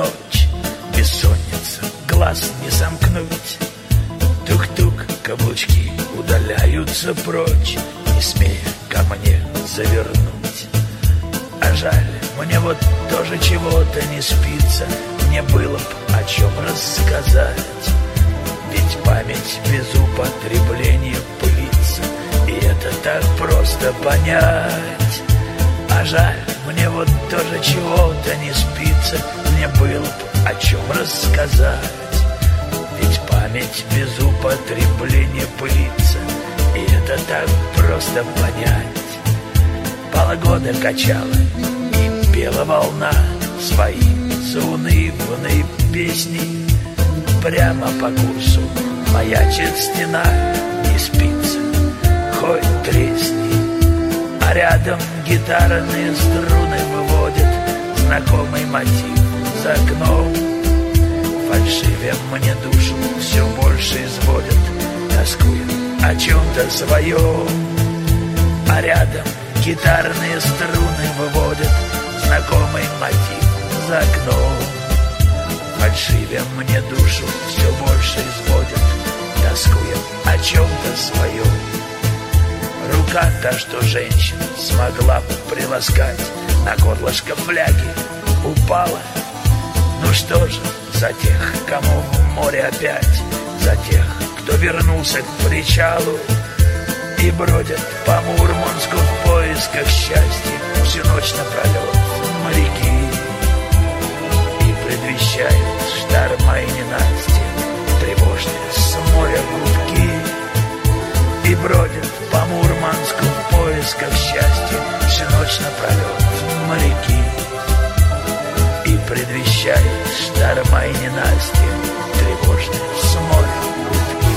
ночь, бессонница, глаз не сомкнуть. Тук-тук, каблучки удаляются прочь, не смея ко мне завернуть. А жаль, мне вот тоже чего-то не спится, мне было б о чем рассказать. Ведь память без употребления пылится, и это так просто понять. А жаль, мне вот тоже чего-то не спится, мне было б о чем рассказать. Ведь память без употребления пылится, и это так просто понять. Полгода качала и пела волна свои заунывные песни. Прямо по курсу маячит стена, не спится, хоть тресни. А рядом гитарные струны выводят знакомый мотив за окном. Фальшивя мне душу все больше изводят, тоскуя о чем-то своем. А рядом гитарные струны выводят знакомый мотив за окном. Фальшивя мне душу все больше изводят, тоскуя о чем-то своем. Рука та, что женщина смогла приласкать, на горлышко фляги упала. Ну что же, за тех, кому в море опять, за тех, кто вернулся к причалу и бродят по Мурманску в поисках счастья всю ночь напролет моряки. И предвещают шторма и ненастье, тревожные с моря гудки. И бродят по Мурманску в поисках счастья всю ночь напролет моряки. И предвещает шторма и ненастье, тревожные с моря гудки.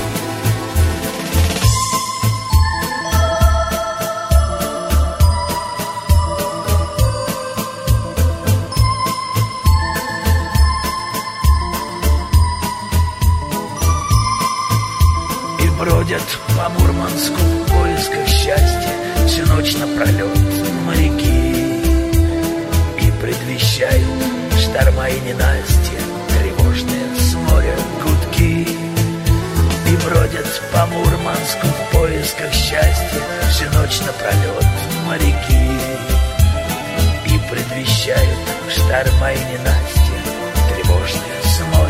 И бродят по Мурманску в поисках счастья всю ночь напролет моряки. И предвещают шторма и ненастье, тревожные с моря гудки. И бродят по Мурманску в поисках счастья всю ночь напролет моряки. И предвещают шторма и ненастье, тревожные с моря